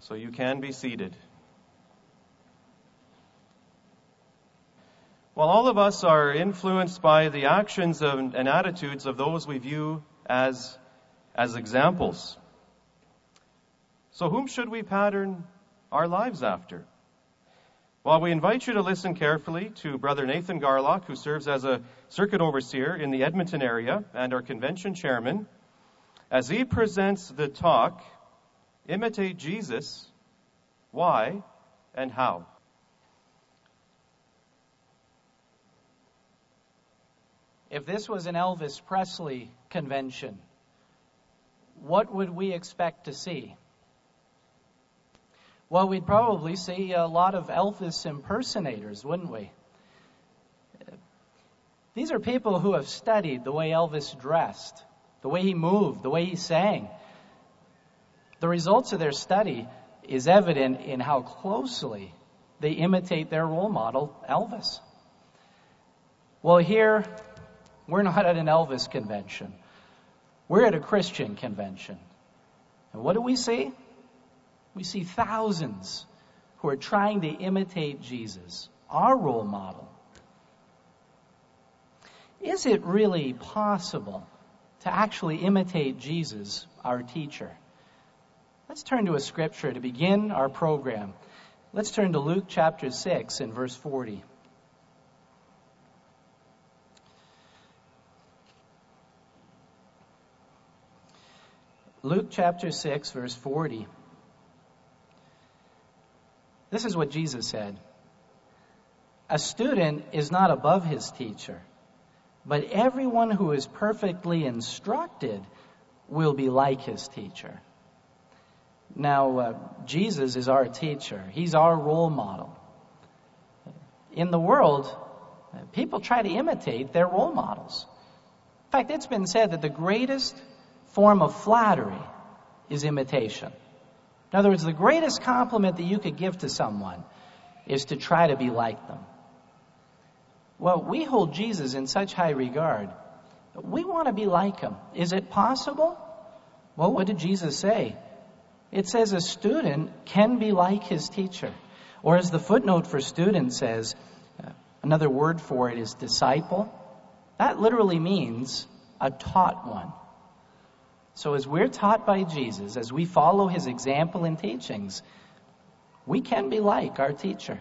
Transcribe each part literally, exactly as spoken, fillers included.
So you can be seated. While all of us are influenced by the actions of, and attitudes of those we view as, as examples. So whom should we pattern our lives after? Well, we invite you to listen carefully to Brother Nathan Garlock, who serves as a circuit overseer in the Edmonton area and our convention chairman, as he presents the talk, Imitate Jesus, Why and How. If this was an Elvis Presley convention, what would we expect to see? Well, we'd probably see a lot of Elvis impersonators, wouldn't we? These are people who have studied the way Elvis dressed, the way he moved, the way he sang. The results of their study is evident in how closely they imitate their role model, Elvis. Well, here, we're not at an Elvis convention. We're at a Christian convention. And what do we see? We see thousands who are trying to imitate Jesus, our role model. Is it really possible to actually imitate Jesus, our teacher? Let's turn to a scripture to begin our program. Let's turn to Luke chapter six and verse forty. Luke chapter six, verse forty. This is what Jesus said. A student is not above his teacher, but everyone who is perfectly instructed will be like his teacher. Now, uh, Jesus is our teacher. He's our role model. In the world, people try to imitate their role models. In fact, it's been said that the greatest form of flattery is imitation. In other words, the greatest compliment that you could give to someone is to try to be like them. Well, we hold Jesus in such high regard. We want to be like him. Is it possible? Well, what did Jesus say? It says a student can be like his teacher. Or as the footnote for student says, uh, another word for it is disciple. That literally means a taught one. So as we're taught by Jesus, as we follow his example and teachings, we can be like our teacher.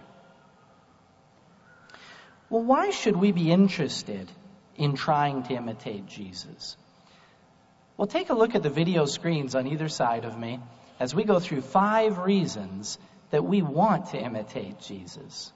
Well, why should we be interested in trying to imitate Jesus? Well, take a look at the video screens on either side of me as we go through five reasons that we want to imitate Jesus.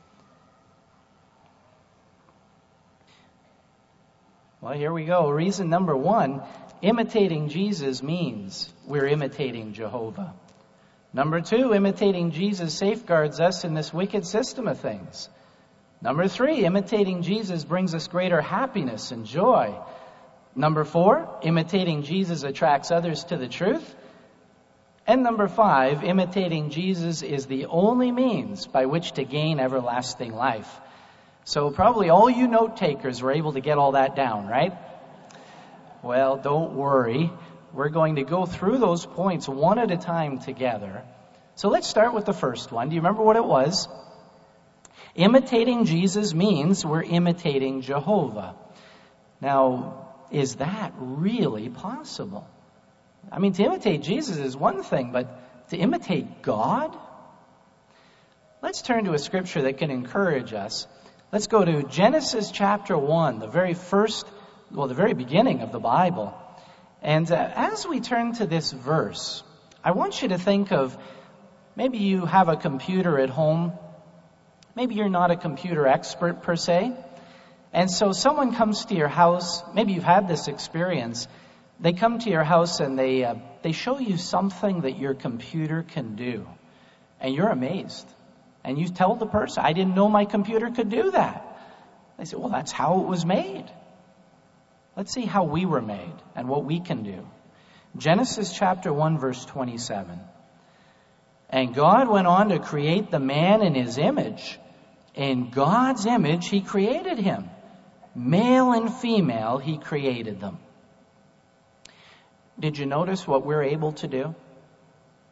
Well, here we go. Reason number one, imitating Jesus means we're imitating Jehovah. Number two, imitating Jesus safeguards us in this wicked system of things. Number three, imitating Jesus brings us greater happiness and joy. Number four, imitating Jesus attracts others to the truth. And number five, imitating Jesus is the only means by which to gain everlasting life. So probably all you note takers were able to get all that down, right? Well, don't worry. We're going to go through those points one at a time together. So let's start with the first one. Do you remember what it was? Imitating Jesus means we're imitating Jehovah. Now, is that really possible? I mean, to imitate Jesus is one thing, but to imitate God? Let's turn to a scripture that can encourage us. Let's go to Genesis chapter one, the very first, well, the very beginning of the Bible. And uh, as we turn to this verse, I want you to think of, maybe you have a computer at home. Maybe you're not a computer expert per se. And so someone comes to your house, maybe you've had this experience. They come to your house and they uh, they show you something that your computer can do. And you're amazed. And you tell the person, I didn't know my computer could do that. They say, well, that's how it was made. Let's see how we were made and what we can do. Genesis chapter one, verse twenty-seven. And God went on to create the man in his image. In God's image, he created him. Male and female, he created them. Did you notice what we're able to do?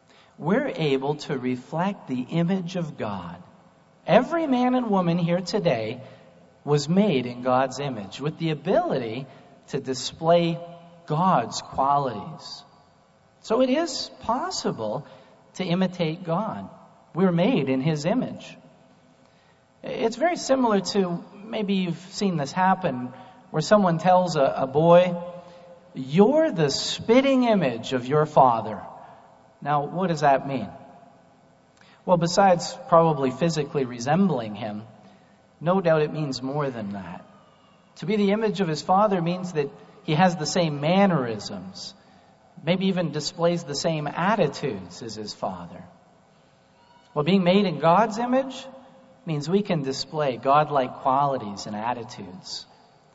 we're able to reflect the image of God. Every man and woman here today was made in God's image with the ability to display God's qualities. So it is possible to imitate God. We're made in His image. It's very similar to, maybe you've seen this happen, where someone tells a, a boy, "You're the spitting image of your father." Now, what does that mean? Well, besides probably physically resembling him, no doubt it means more than that. To be the image of his father means that he has the same mannerisms, maybe even displays the same attitudes as his father. Well, being made in God's image means we can display God-like qualities and attitudes.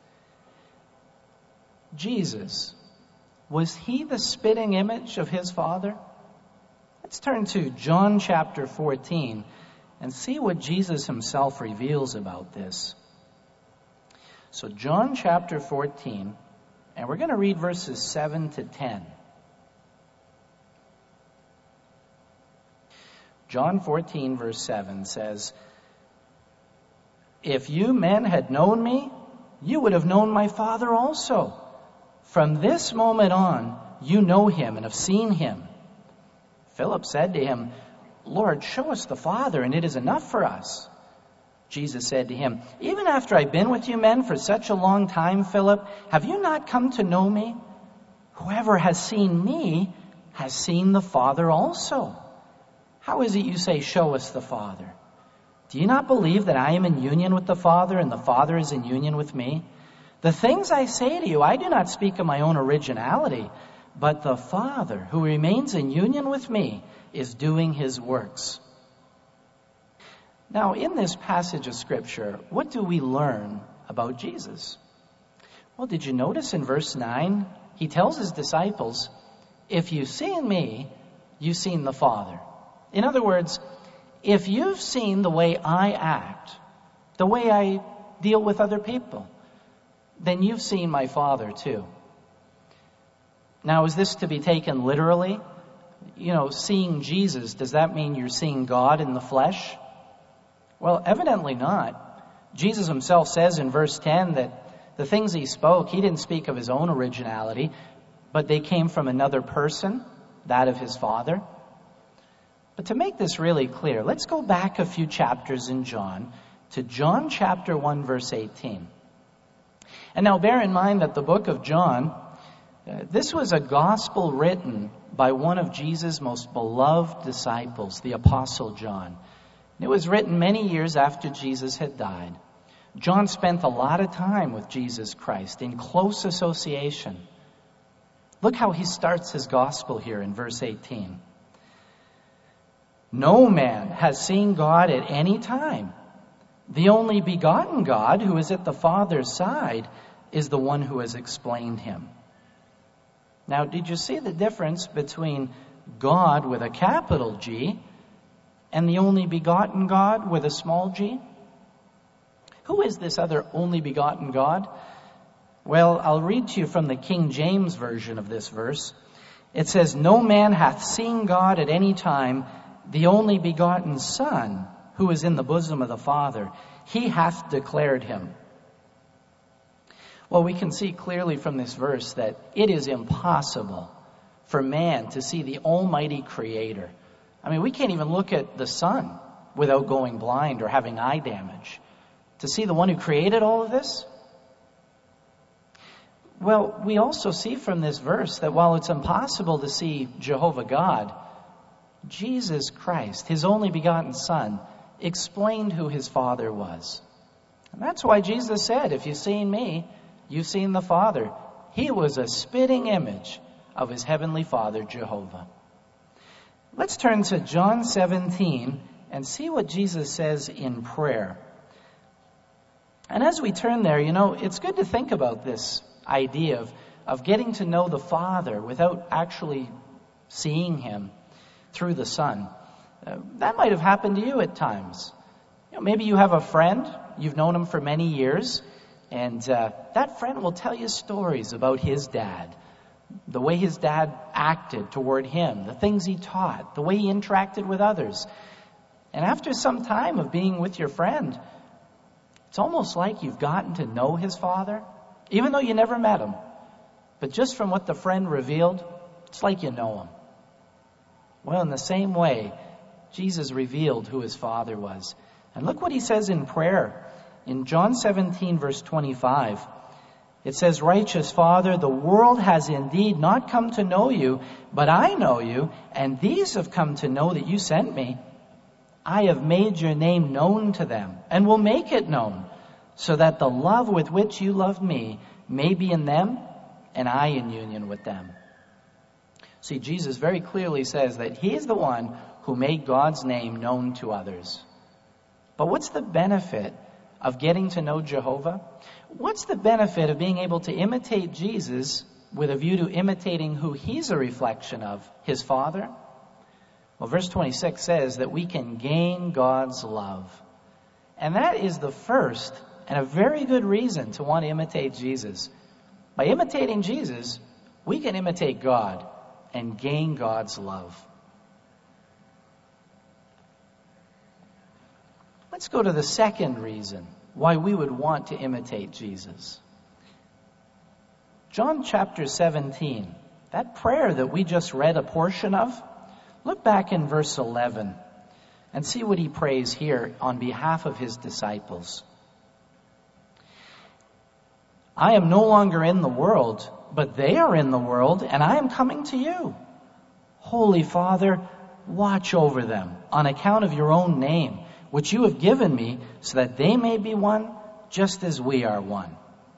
Jesus, was he the spitting image of his father? Let's turn to John chapter fourteen and see what Jesus himself reveals about this. So John chapter fourteen, and we're going to read verses seven to ten. John fourteen verse seven says, "If you men had known me, you would have known my Father also. From this moment on, you know him and have seen him." Philip said to him, "Lord, show us the Father, and it is enough for us." Jesus said to him, "Even after I've been with you men for such a long time, Philip, have you not come to know me? Whoever has seen me has seen the Father also. How is it you say, 'Show us the Father'? Do you not believe that I am in union with the Father and the Father is in union with me? The things I say to you, I do not speak of my own originality, but the Father, who remains in union with me, is doing his works." Now, in this passage of Scripture, what do we learn about Jesus? Well, did you notice in verse nine, he tells his disciples, "If you've seen me, you've seen the Father." In other words, if you've seen the way I act, the way I deal with other people, then you've seen my Father too. Now, is this to be taken literally? You know, seeing Jesus, does that mean you're seeing God in the flesh? Well, evidently not. Jesus himself says in verse ten that the things he spoke, he didn't speak of his own originality, but they came from another person, that of his Father. But to make this really clear, let's go back a few chapters in John to John chapter one, verse eighteen. And now bear in mind that the book of John, uh, this was a gospel written by one of Jesus' most beloved disciples, the Apostle John. It was written many years after Jesus had died. John spent a lot of time with Jesus Christ in close association. Look how he starts his gospel here in verse eighteen. "No man has seen God at any time. The only begotten God, who is at the Father's side, is the one who has explained him." Now, did you see the difference between God with a capital G and the only begotten God with a small g? Who is this other only begotten God? Well, I'll read to you from the King James version of this verse. It says, "No man hath seen God at any time, the only begotten Son, who is in the bosom of the Father, he hath declared him." Well, we can see clearly from this verse that it is impossible for man to see the Almighty Creator. I mean, we can't even look at the sun without going blind or having eye damage. To see the one who created all of this? Well, we also see from this verse that while it's impossible to see Jehovah God, Jesus Christ, his only begotten Son, explained who his Father was. And that's why Jesus said, "If you've seen me, you've seen the Father." He was a spitting image of his heavenly Father, Jehovah. Let's turn to John seventeen and see what Jesus says in prayer. And as we turn there, you know, it's good to think about this idea of, of getting to know the Father without actually seeing him through the Son. Uh, that might have happened to you at times. You know, maybe you have a friend, you've known him for many years, and uh, that friend will tell you stories about his dad. the way his dad acted toward him, the things he taught, the way he interacted with others. And after some time of being with your friend, it's almost like you've gotten to know his father, even though you never met him. But just from what the friend revealed, it's like you know him. Well, in the same way, Jesus revealed who his father was. And look what he says in prayer. In John seventeen, verse twenty-five, it says, "Righteous Father, the world has indeed not come to know you, but I know you, and these have come to know that you sent me. I have made your name known to them, and will make it known, so that the love with which you loved me may be in them, and I in union with them." See, Jesus very clearly says that he is the one who made God's name known to others. But what's the benefit of getting to know Jehovah? What's the benefit of being able to imitate Jesus with a view to imitating who he's a reflection of, his Father? Well, verse twenty-six says that we can gain God's love. And that is the first and a very good reason to want to imitate Jesus. By imitating Jesus, we can imitate God and gain God's love. Let's go to the second reason why we would want to imitate Jesus. John chapter seventeen, that prayer that we just read a portion of, look back in verse eleven and see what he prays here on behalf of his disciples. "I am no longer in the world, but they are in the world, and I am coming to you. Holy Father, watch over them on account of your own name, which you have given me, so that they may be one, just as we are one."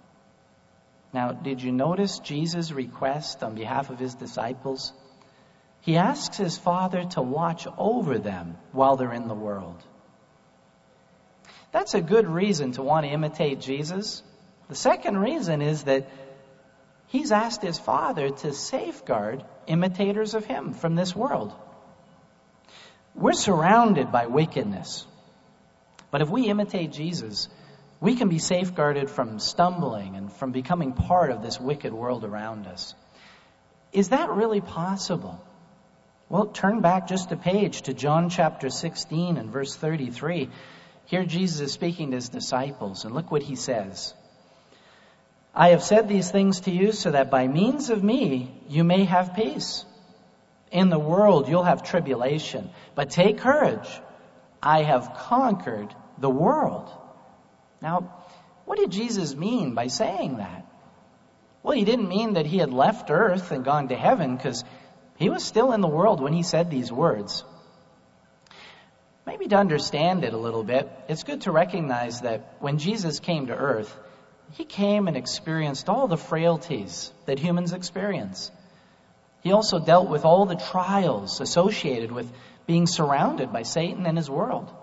Now, did you notice Jesus' request on behalf of his disciples? He asks his Father to watch over them while they're in the world. That's a good reason to want to imitate Jesus. The second reason is that he's asked his Father to safeguard imitators of him from this world. We're surrounded by wickedness. But if we imitate Jesus, we can be safeguarded from stumbling and from becoming part of this wicked world around us. Is that really possible? Well, turn back just a page to John chapter sixteen and verse thirty-three. Here Jesus is speaking to his disciples, and look what he says. "I have said these things to you so that by means of me you may have peace. In the world you'll have tribulation, but take courage. I have conquered the world." Now, what did Jesus mean by saying that? Well, he didn't mean that he had left earth and gone to heaven, because he was still in the world when he said these words. Maybe to understand it a little bit, it's good to recognize that when Jesus came to earth, he came and experienced all the frailties that humans experience. He also dealt with all the trials associated with being surrounded by Satan and his world.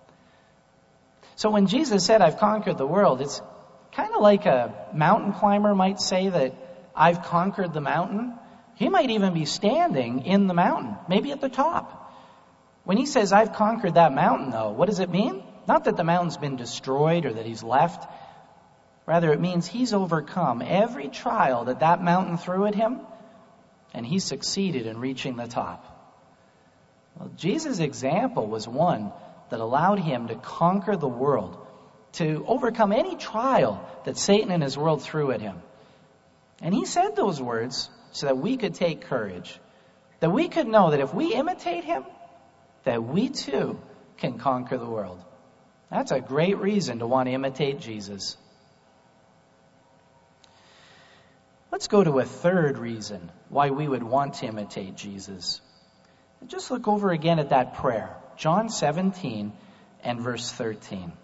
So when Jesus said, "I've conquered the world," it's kind of like a mountain climber might say that, "I've conquered the mountain." He might even be standing in the mountain, maybe at the top. When he says, "I've conquered that mountain," though, what does it mean? Not that the mountain's been destroyed or that he's left. Rather, it means he's overcome every trial that that mountain threw at him, and he succeeded in reaching the top. Well, Jesus' example was one that allowed him to conquer the world, to overcome any trial that Satan and his world threw at him. And he said those words so that we could take courage, that we could know that if we imitate him, that we too can conquer the world. That's a great reason to want to imitate Jesus. Let's go to a third reason why we would want to imitate Jesus. Just look over again at that prayer, John seventeen and verse thirteen.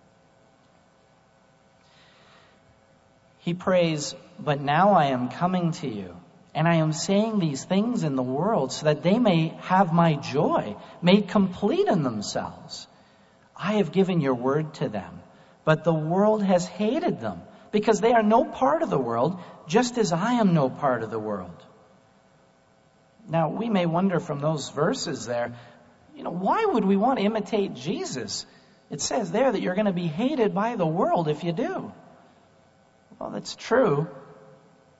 He prays, "But now I am coming to you, and I am saying these things in the world so that they may have my joy made complete in themselves. I have given your word to them, but the world has hated them because they are no part of the world, just as I am no part of the world." Now, we may wonder from those verses there, you know, why would we want to imitate Jesus? It says there that you're going to be hated by the world if you do. Well, that's true,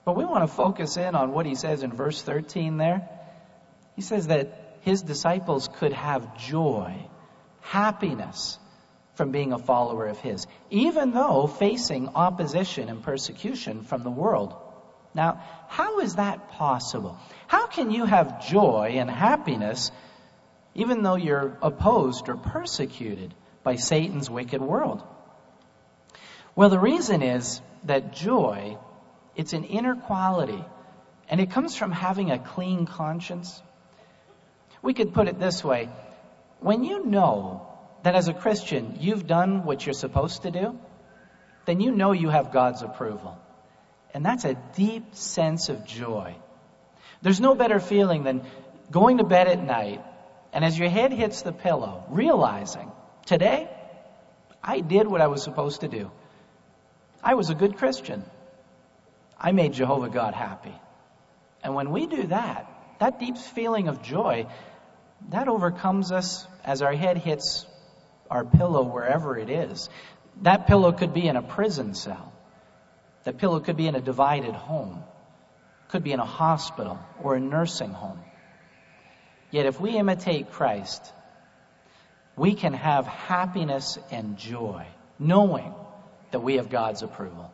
But we want to focus in on what he says in verse thirteen there. He says that his disciples could have joy, happiness from being a follower of his, even though facing opposition and persecution from the world. Now, how is that possible? How can you have joy and happiness even though you're opposed or persecuted by Satan's wicked world? Well, the reason is that joy, it's an inner quality, and it comes from having a clean conscience. We could put it this way. When you know that as a Christian you've done what you're supposed to do, then you know you have God's approval. And that's a deep sense of joy. There's no better feeling than going to bed at night, and as your head hits the pillow, realizing, today, I did what I was supposed to do. I was a good Christian. I made Jehovah God happy. And when we do that, that deep feeling of joy, that overcomes us as our head hits our pillow wherever it is. That pillow could be in a prison cell. That pillow could be in a divided home. Could be in a hospital or a nursing home. Yet if we imitate Christ, we can have happiness and joy, knowing that we have God's approval.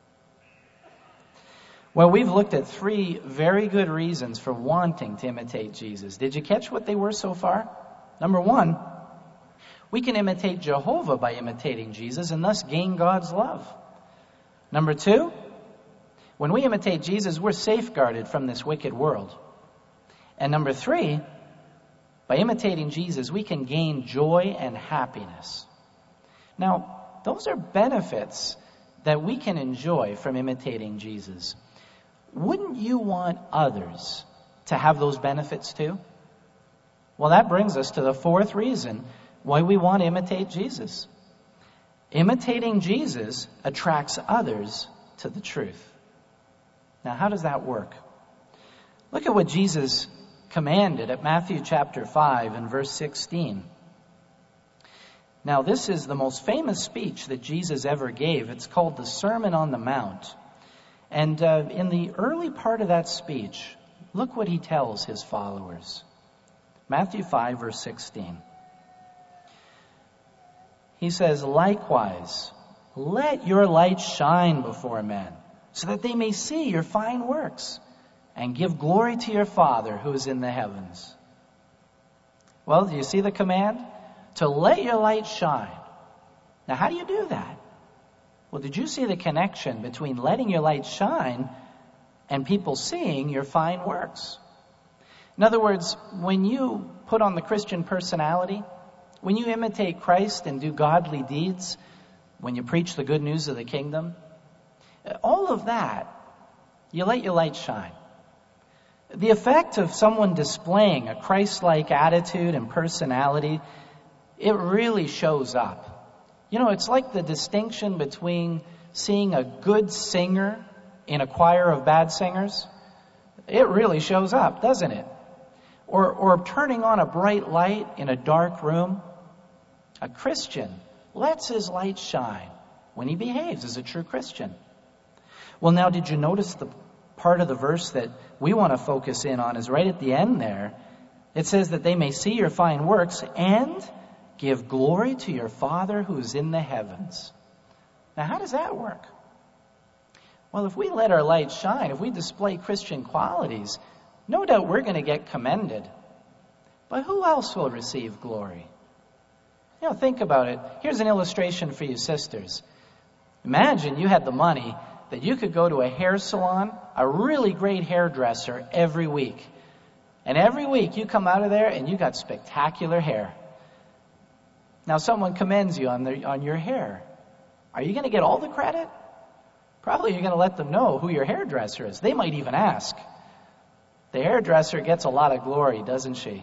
Well, we've looked at three very good reasons for wanting to imitate Jesus. Did you catch what they were so far? Number one, we can imitate Jehovah by imitating Jesus and thus gain God's love. Number two, when we imitate Jesus, we're safeguarded from this wicked world. And number three, by imitating Jesus, we can gain joy and happiness. Now, those are benefits that we can enjoy from imitating Jesus. Wouldn't you want others to have those benefits too? Well, that brings us to the fourth reason why we want to imitate Jesus. Imitating Jesus attracts others to the truth. Now, how does that work? Look at what Jesus commanded at Matthew chapter five and verse sixteen. Now, this is the most famous speech that Jesus ever gave. It's called the Sermon on the Mount. And uh, in the early part of that speech, look what he tells his followers. Matthew five, verse sixteen. He says, likewise, let your light shine before men, so that they may see your fine works and give glory to your Father who is in the heavens. Well, do you see the command? To let your light shine. Now, how do you do that? Well, did you see the connection between letting your light shine and people seeing your fine works? In other words, when you put on the Christian personality, when you imitate Christ and do godly deeds, when you preach the good news of the kingdom, all of that, you let your light shine. The effect of someone displaying a Christ-like attitude and personality, it really shows up. You know, it's like the distinction between seeing a good singer in a choir of bad singers. It really shows up, doesn't it? Or, or turning on a bright light in a dark room. A Christian lets his light shine when he behaves as a true Christian. Well, now, did you notice the part of the verse that we want to focus in on is right at the end there. It says that they may see your fine works and give glory to your Father who is in the heavens. Now, how does that work? Well, if we let our light shine, if we display Christian qualities, no doubt we're going to get commended. But who else will receive glory? You know, think about it. Here's an illustration for you sisters. Imagine you had the money that you could go to a hair salon, a really great hairdresser every week. And every week you come out of there and you got spectacular hair. Now someone commends you on, the, on your hair. Are you going to get all the credit? Probably you're going to let them know who your hairdresser is. They might even ask. The hairdresser gets a lot of glory, doesn't she?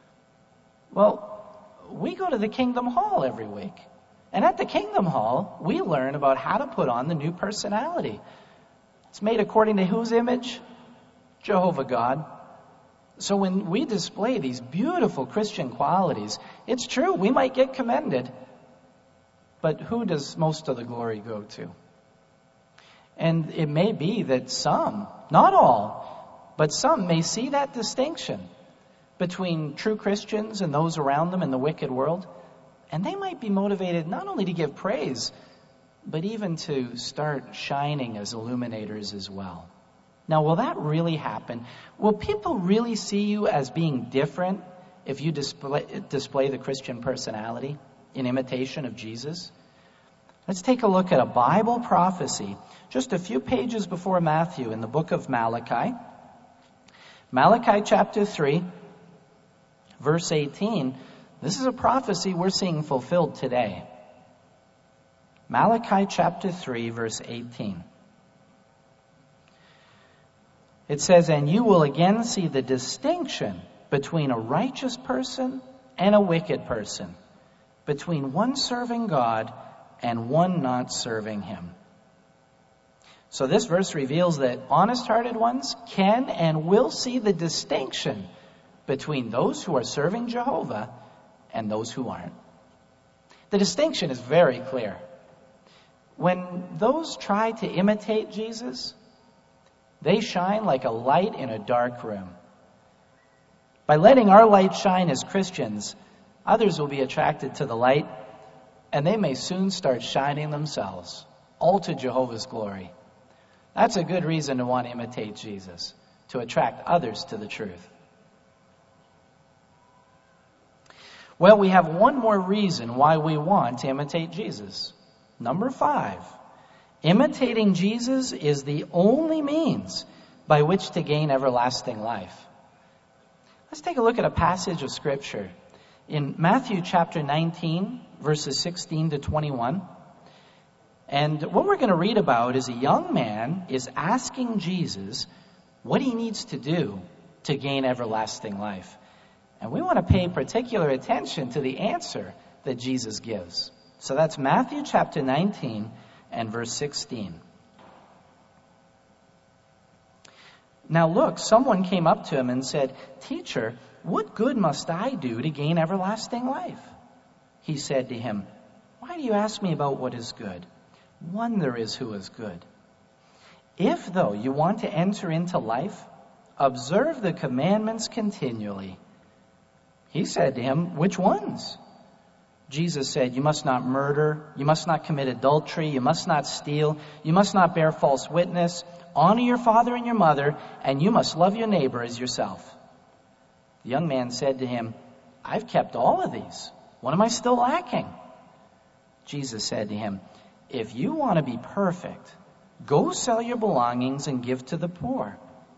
Well, we go to the Kingdom Hall every week. And at the Kingdom Hall, we learn about how to put on the new personality. It's made according to whose image? Jehovah God. So when we display these beautiful Christian qualities, it's true, we might get commended. But who does most of the glory go to? And it may be that some, not all, but some may see that distinction between true Christians and those around them in the wicked world. And they might be motivated not only to give praise, but even to start shining as illuminators as well. Now, will that really happen? Will people really see you as being different if you display, display the Christian personality in imitation of Jesus? Let's take a look at a Bible prophecy just a few pages before Matthew in the book of Malachi. Malachi chapter three, verse eighteen. This is a prophecy we're seeing fulfilled today. Malachi chapter three, verse eighteen. It says, "And you will again see the distinction between a righteous person and a wicked person, between one serving God and one not serving him." So this verse reveals that honest-hearted ones can and will see the distinction between those who are serving Jehovah and those who aren't. The distinction is very clear. When those try to imitate Jesus, they shine like a light in a dark room. By letting our light shine as Christians, others will be attracted to the light, and they may soon start shining themselves, all to Jehovah's glory. That's a good reason to want to imitate Jesus, to attract others to the truth. Well, we have one more reason why we want to imitate Jesus. Number five, imitating Jesus is the only means by which to gain everlasting life. Let's take a look at a passage of Scripture in Matthew chapter nineteen, verses sixteen to twenty-one. And what we're going to read about is a young man is asking Jesus what he needs to do to gain everlasting life. And we want to pay particular attention to the answer that Jesus gives. So that's Matthew chapter nineteen and verse sixteen. "Now look, someone came up to him and said, 'Teacher, what good must I do to gain everlasting life?' He said to him, 'Why do you ask me about what is good? One there is who is good. If, though, you want to enter into life, observe the commandments continually.' He said to him, 'Which ones?' Jesus said, 'You must not murder, you must not commit adultery, you must not steal, you must not bear false witness, honor your father and your mother, and you must love your neighbor as yourself.' The young man said to him, 'I've kept all of these. What am I still lacking?' Jesus said to him, 'If you want to be perfect, go sell your belongings and give to the poor,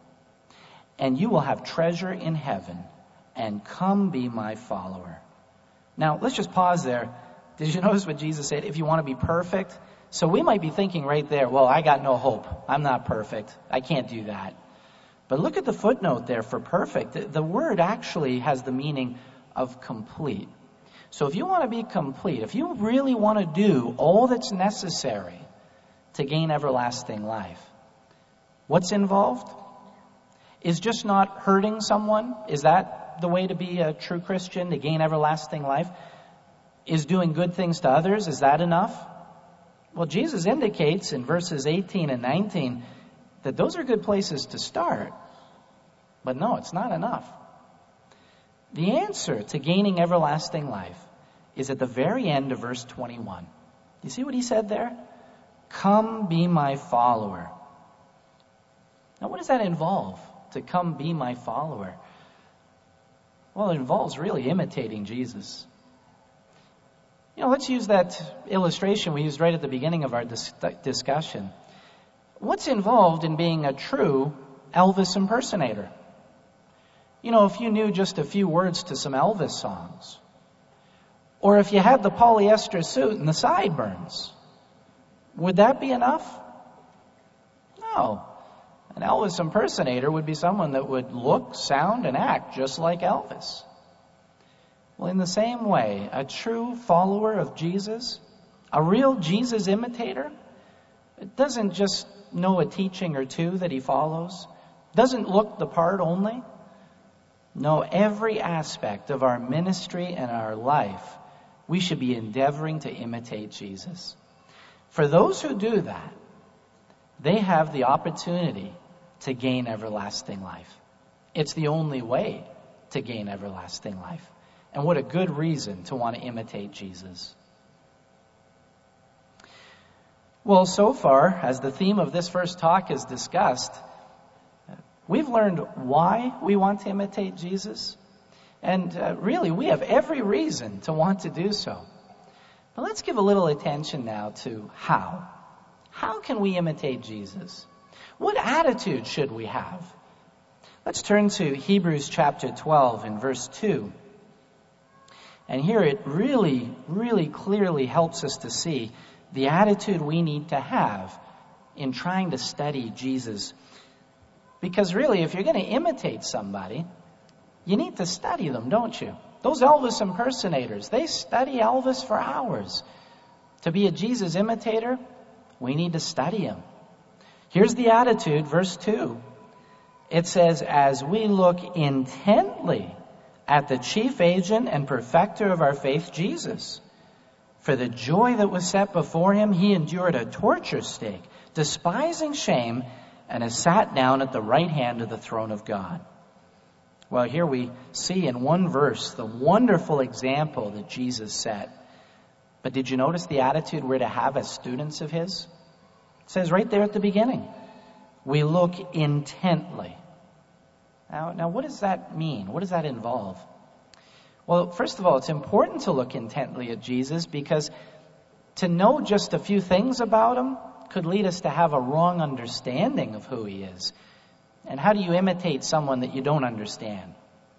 and you will have treasure in heaven, and come be my follower.'" Now, let's just pause there. Did you notice what Jesus said? If you want to be perfect. So we might be thinking right there, well, I got no hope. I'm not perfect. I can't do that. But look at the footnote there for perfect. The, the word actually has the meaning of complete. So if you want to be complete, if you really want to do all that's necessary to gain everlasting life, what's involved? Is just not hurting someone? Is that the way to be a true Christian, to gain everlasting life? Is doing good things to others, is that enough? Well, Jesus indicates in verses eighteen and nineteen that those are good places to start. But no, it's not enough. The answer to gaining everlasting life is at the very end of verse twenty-one. You see what he said there? Come be my follower. Now, what does that involve, to come be my follower? Well, it involves really imitating Jesus. You know, let's use that illustration we used right at the beginning of our dis- discussion. What's involved in being a true Elvis impersonator? You know, if you knew just a few words to some Elvis songs, or if you had the polyester suit and the sideburns, would that be enough? No. An Elvis impersonator would be someone that would look, sound, and act just like Elvis. Well, in the same way, a true follower of Jesus, a real Jesus imitator, it doesn't just know a teaching or two that he follows, doesn't look the part only. No, every aspect of our ministry and our life, we should be endeavoring to imitate Jesus. For those who do that, they have the opportunity to gain everlasting life. It's the only way to gain everlasting life. And what a good reason to want to imitate Jesus. Well, so far, as the theme of this first talk is discussed, we've learned why we want to imitate Jesus. And uh, really, we have every reason to want to do so. But let's give a little attention now to how. How can we imitate Jesus? What attitude should we have? Let's turn to Hebrews chapter twelve and verse two. And here it really, really clearly helps us to see the attitude we need to have in trying to study Jesus. Because really, if you're going to imitate somebody, you need to study them, don't you? Those Elvis impersonators, they study Elvis for hours. To be a Jesus imitator, we need to study him. Here's the attitude, verse two. It says, as we look intently at the chief agent and perfecter of our faith, Jesus. For the joy that was set before him, he endured a torture stake, despising shame, and has sat down at the right hand of the throne of God. Well, here we see in one verse the wonderful example that Jesus set. But did you notice the attitude we're to have as students of his? It says right there at the beginning, we look intently. Now, now, what does that mean? What does that involve? Well, first of all, it's important to look intently at Jesus because to know just a few things about him could lead us to have a wrong understanding of who he is. And how do you imitate someone that you don't understand?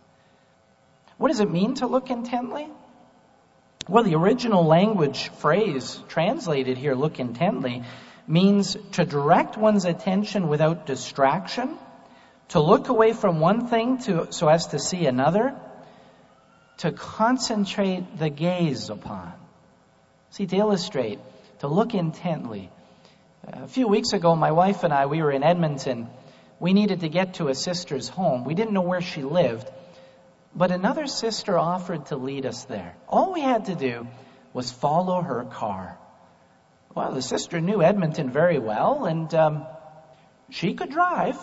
What does it mean to look intently? Well, the original language phrase translated here, look intently, means to direct one's attention without distraction, to look away from one thing to, so as to see another, to concentrate the gaze upon. See, to illustrate, to look intently. A few weeks ago, my wife and I, we were in Edmonton. We needed to get to a sister's home. We didn't know where she lived, but another sister offered to lead us there. All we had to do was follow her car. Well, the sister knew Edmonton very well, and um, she could drive.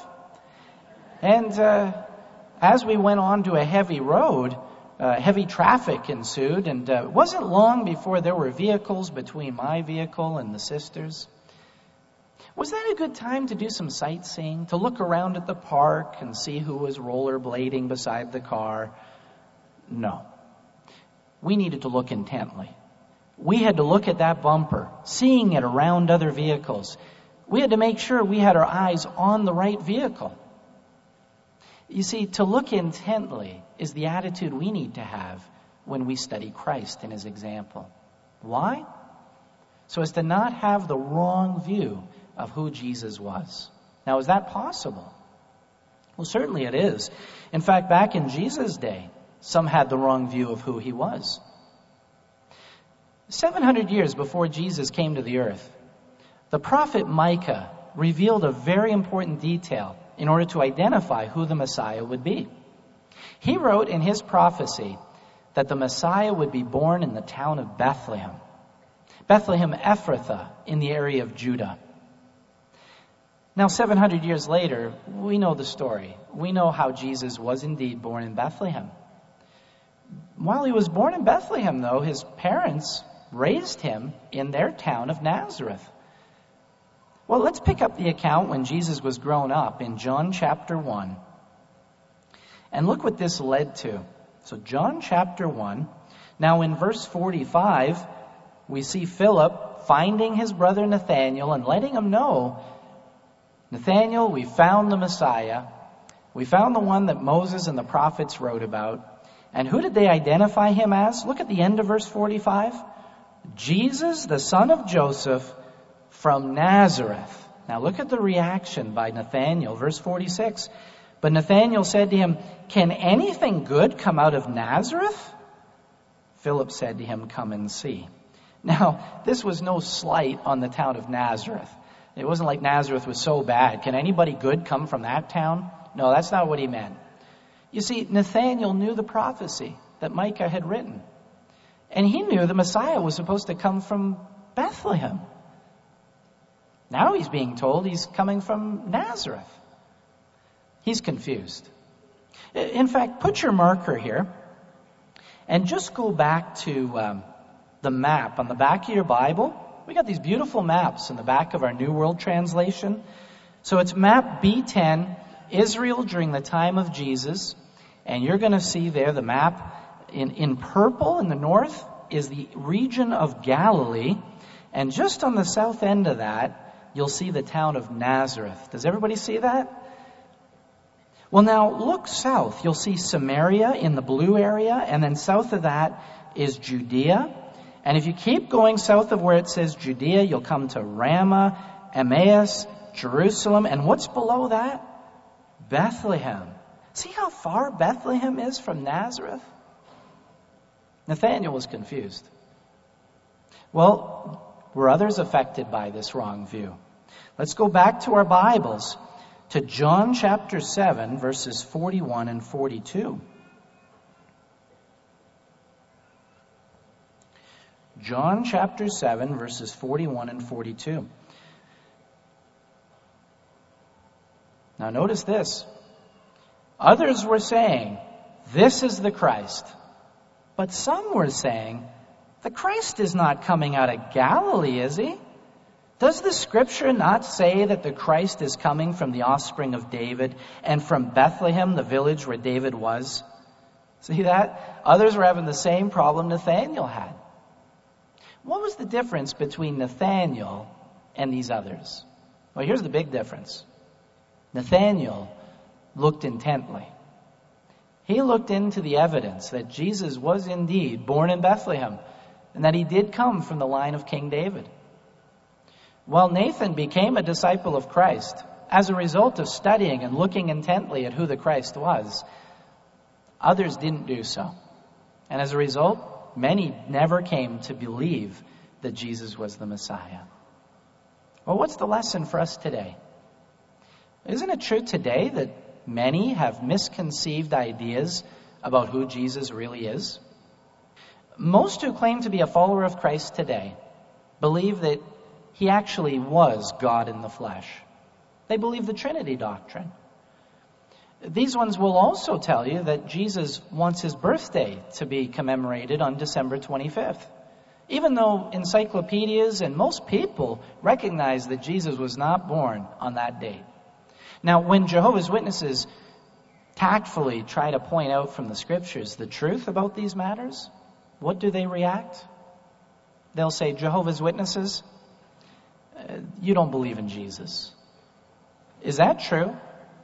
And uh, as we went on to a heavy road, uh, heavy traffic ensued, and uh, it wasn't long before there were vehicles between my vehicle and the sister's. Was that a good time to do some sightseeing, to look around at the park and see who was rollerblading beside the car? No. We needed to look intently. We had to look at that bumper, seeing it around other vehicles. We had to make sure we had our eyes on the right vehicle. You see, to look intently is the attitude we need to have when we study Christ and his example. Why? So as to not have the wrong view of who Jesus was. Now, is that possible? Well, certainly it is. In fact, back in Jesus' day, some had the wrong view of who he was. seven hundred years before Jesus came to the earth, the prophet Micah revealed a very important detail in order to identify who the Messiah would be. He wrote in his prophecy that the Messiah would be born in the town of Bethlehem. Bethlehem Ephrathah in the area of Judah. Now, seven hundred years later, we know the story. We know how Jesus was indeed born in Bethlehem. While he was born in Bethlehem, though, his parents raised him in their town of Nazareth. Well, let's pick up the account when Jesus was grown up in John chapter one. And look what this led to. So John chapter one. Now in verse forty-five, we see Philip finding his brother Nathanael and letting him know, Nathanael, we found the Messiah. We found the one that Moses and the prophets wrote about. And who did they identify him as? Look at the end of verse forty-five. Jesus, the son of Joseph, from Nazareth. Now look at the reaction by Nathanael. Verse forty-six. But Nathanael said to him, can anything good come out of Nazareth? Philip said to him, come and see. Now, this was no slight on the town of Nazareth. It wasn't like Nazareth was so bad. Can anybody good come from that town? No, that's not what he meant. You see, Nathanael knew the prophecy that Micah had written. And he knew the Messiah was supposed to come from Bethlehem. Now he's being told he's coming from Nazareth. He's confused. In fact, put your marker here and just go back to um, the map on the back of your Bible. We got these beautiful maps in the back of our New World Translation. So it's map B ten, Israel during the time of Jesus. And you're going to see there the map in, in purple in the north is the region of Galilee. And just on the south end of that, you'll see the town of Nazareth. Does everybody see that? Well, now look south. You'll see Samaria in the blue area, and then south of that is Judea. And if you keep going south of where it says Judea, you'll come to Ramah, Emmaus, Jerusalem, and what's below that? Bethlehem. See how far Bethlehem is from Nazareth? Nathanael was confused. Well, were others affected by this wrong view? Let's go back to our Bibles, to John chapter seven, verses forty-one and forty-two. John chapter seven, verses forty-one and forty-two. Now notice this. Others were saying, "This is the Christ." But some were saying, "The Christ is not coming out of Galilee, is he? Does the scripture not say that the Christ is coming from the offspring of David and from Bethlehem, the village where David was?" See that? Others were having the same problem Nathanael had. What was the difference between Nathanael and these others? Well, here's the big difference. Nathanael looked intently. He looked into the evidence that Jesus was indeed born in Bethlehem and that he did come from the line of King David. While Nathan became a disciple of Christ as a result of studying and looking intently at who the Christ was, others didn't do so. And as a result, many never came to believe that Jesus was the Messiah. Well, what's the lesson for us today? Isn't it true today that many have misconceived ideas about who Jesus really is? Most who claim to be a follower of Christ today believe that he actually was God in the flesh. They believe the Trinity doctrine. These ones will also tell you that Jesus wants his birthday to be commemorated on December twenty-fifth. Even though encyclopedias and most people recognize that Jesus was not born on that date. Now, when Jehovah's Witnesses tactfully try to point out from the scriptures the truth about these matters, what do they react? They'll say, "Jehovah's Witnesses, uh, you don't believe in Jesus." Is that true?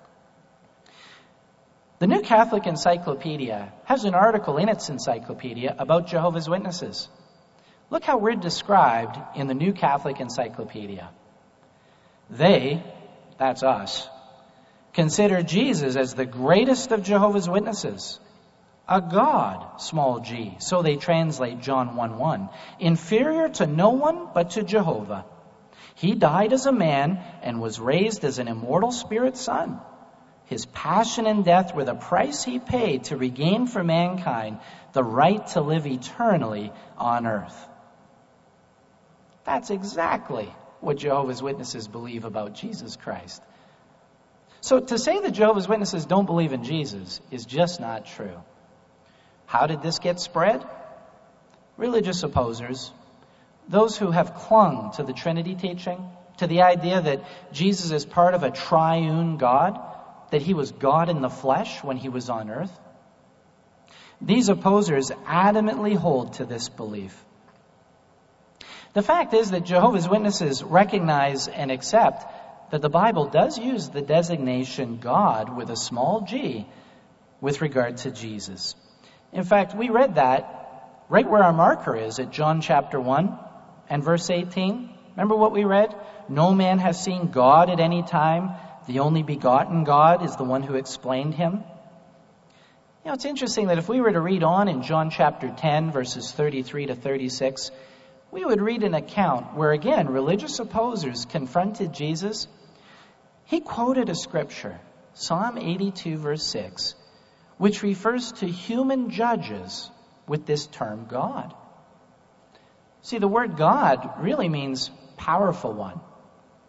The New Catholic Encyclopedia has an article in its encyclopedia about Jehovah's Witnesses. Look how we're described in the New Catholic Encyclopedia. They, that's us, consider Jesus as the greatest of Jehovah's Witnesses, a God, small g, so they translate John one one, inferior to no one but to Jehovah. He died as a man and was raised as an immortal spirit son. His passion and death were the price he paid to regain for mankind the right to live eternally on earth. That's exactly what Jehovah's Witnesses believe about Jesus Christ. So to say that Jehovah's Witnesses don't believe in Jesus is just not true. How did this get spread? Religious opposers, those who have clung to the Trinity teaching, to the idea that Jesus is part of a triune God, that he was God in the flesh when he was on earth. These opposers adamantly hold to this belief. The fact is that Jehovah's Witnesses recognize and accept that the Bible does use the designation God with a small g with regard to Jesus. In fact, we read that right where our marker is at John chapter one and verse eighteen. Remember what we read? No man has seen God at any time. The only begotten God is the one who explained him. You know, it's interesting that if we were to read on in John chapter ten, verses thirty-three to thirty-six, we would read an account where, again, religious opposers confronted Jesus. He quoted a scripture, Psalm eighty-two, verse six, which refers to human judges with this term God. See, the word God really means powerful one.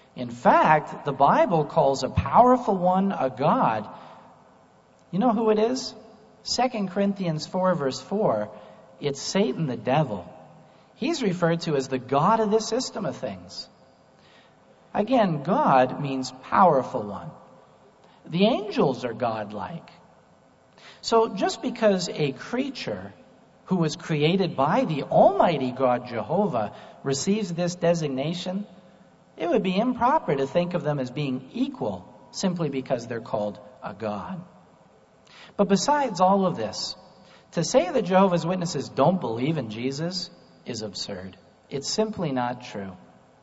In fact, the Bible calls a powerful one a god. You know who it is? Second Corinthians four, verse four. It's Satan, the devil. He's referred to as the god of this system of things. Again, God means powerful one. The angels are godlike. So just because a creature who was created by the Almighty God Jehovah receives this designation, it would be improper to think of them as being equal simply because they're called a god. But besides all of this, to say that Jehovah's Witnesses don't believe in Jesus is absurd. It's simply not true.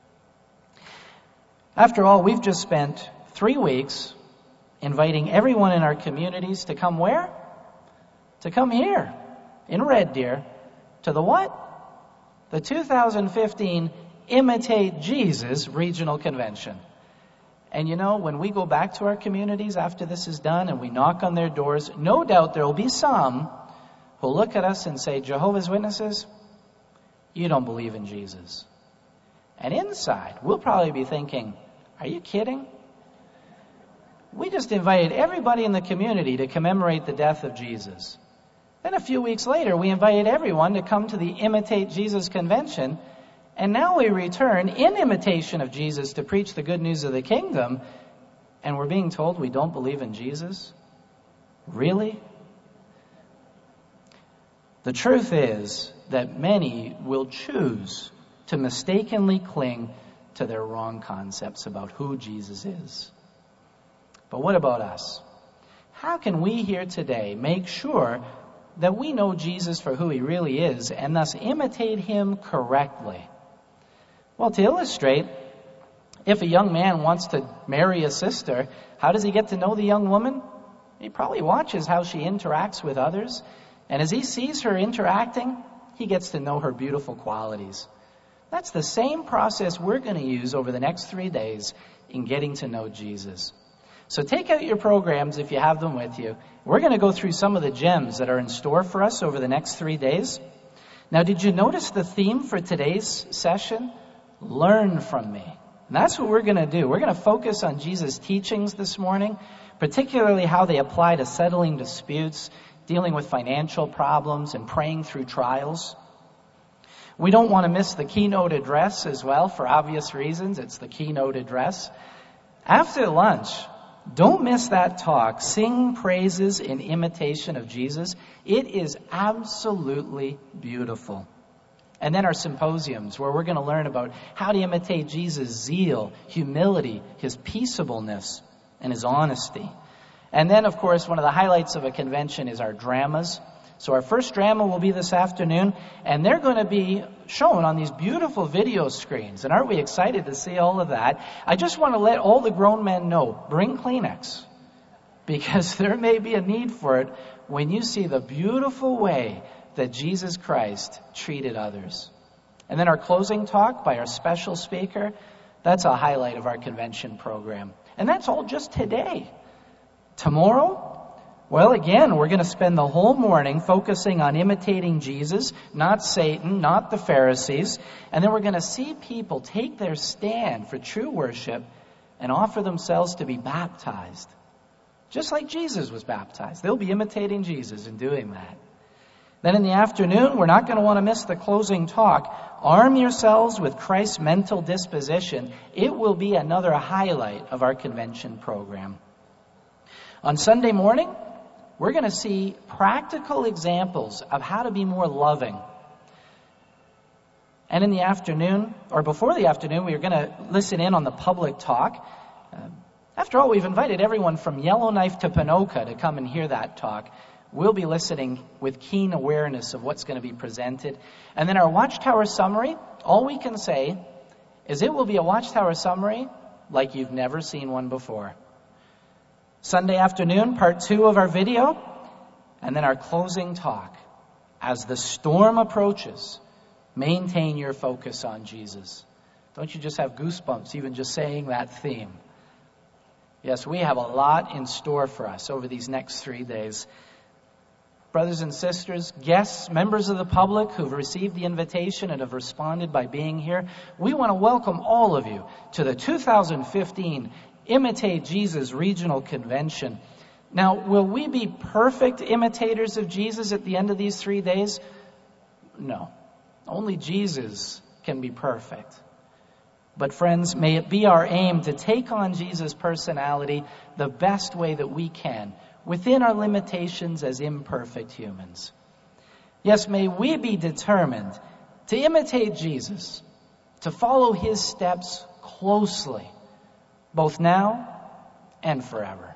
After all, we've just spent three weeks inviting everyone in our communities to come where? To come here in Red Deer to the what? The two thousand fifteen Imitate Jesus Regional Convention. And you know, when we go back to our communities after this is done and we knock on their doors, no doubt there will be some who'll look at us and say, Jehovah's Witnesses, you don't believe in Jesus. And inside, we'll probably be thinking, are you kidding? We just invited everybody in the community to commemorate the death of Jesus. Then a few weeks later, we invited everyone to come to the Imitate Jesus Convention. And now we return in imitation of Jesus to preach the good news of the kingdom. And we're being told we don't believe in Jesus? Really? The truth is that many will choose to mistakenly cling to their wrong concepts about who Jesus is. But what about us? How can we here today make sure that we know Jesus for who he really is and thus imitate him correctly? Well, to illustrate, if a young man wants to marry a sister, how does he get to know the young woman? He probably watches how she interacts with others. And as he sees her interacting, he gets to know her beautiful qualities. That's the same process we're going to use over the next three days in getting to know Jesus. So take out your programs if you have them with you. We're going to go through some of the gems that are in store for us over the next three days. Now, did you notice the theme for today's session? Learn from me. And that's what we're going to do. We're going to focus on Jesus' teachings this morning, particularly how they apply to settling disputes, dealing with financial problems, and praying through trials. We don't want to miss the keynote address as well, for obvious reasons. It's the keynote address. After lunch, don't miss that talk, Sing Praises in Imitation of Jesus. It is absolutely beautiful. And then our symposiums, where we're going to learn about how to imitate Jesus' zeal, humility, his peaceableness, and his honesty. And then, of course, one of the highlights of a convention is our dramas. So our first drama will be this afternoon, and they're going to be shown on these beautiful video screens. And aren't we excited to see all of that? I just want to let all the grown men know, bring Kleenex, because there may be a need for it when you see the beautiful way that Jesus Christ treated others. And then our closing talk by our special speaker, that's a highlight of our convention program. And that's all just today. Tomorrow, well, again, we're going to spend the whole morning focusing on imitating Jesus, not Satan, not the Pharisees. And then we're going to see people take their stand for true worship and offer themselves to be baptized. Just like Jesus was baptized. They'll be imitating Jesus in doing that. Then in the afternoon, we're not going to want to miss the closing talk. Arm yourselves with Christ's mental disposition. It will be another highlight of our convention program. On Sunday morning, we're going to see practical examples of how to be more loving. And in the afternoon, or before the afternoon, we're going to listen in on the public talk. Uh, after all, we've invited everyone from Yellowknife to Ponoka to come and hear that talk. We'll be listening with keen awareness of what's going to be presented. And then our Watchtower summary, all we can say is it will be a Watchtower summary like you've never seen one before. Sunday afternoon, part two of our video, and then our closing talk. As the storm approaches, maintain your focus on Jesus. Don't you just have goosebumps even just saying that theme? Yes, we have a lot in store for us over these next three days. brothers and sisters, guests, members of the public who've received the invitation and have responded by being here, we want to welcome all of you to the two thousand fifteen Imitate Jesus Regional Convention. Now, will we be perfect imitators of Jesus at the end of these three days? No. Only Jesus can be perfect. But friends, may it be our aim to take on Jesus' personality the best way that we can, within our limitations as imperfect humans. Yes, may we be determined to imitate Jesus, to follow his steps closely, both now and forever.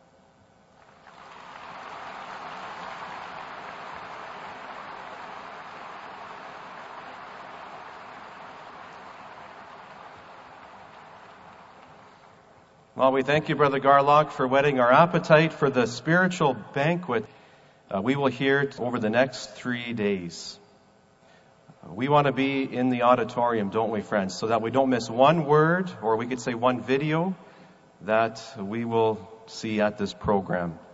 Well, we thank you, Brother Garlock, for whetting our appetite for the spiritual banquet uh, we will hear over the next three days. Uh, we want to be in the auditorium, don't we, friends, so that we don't miss one word, or we could say one video, that we will see at this program.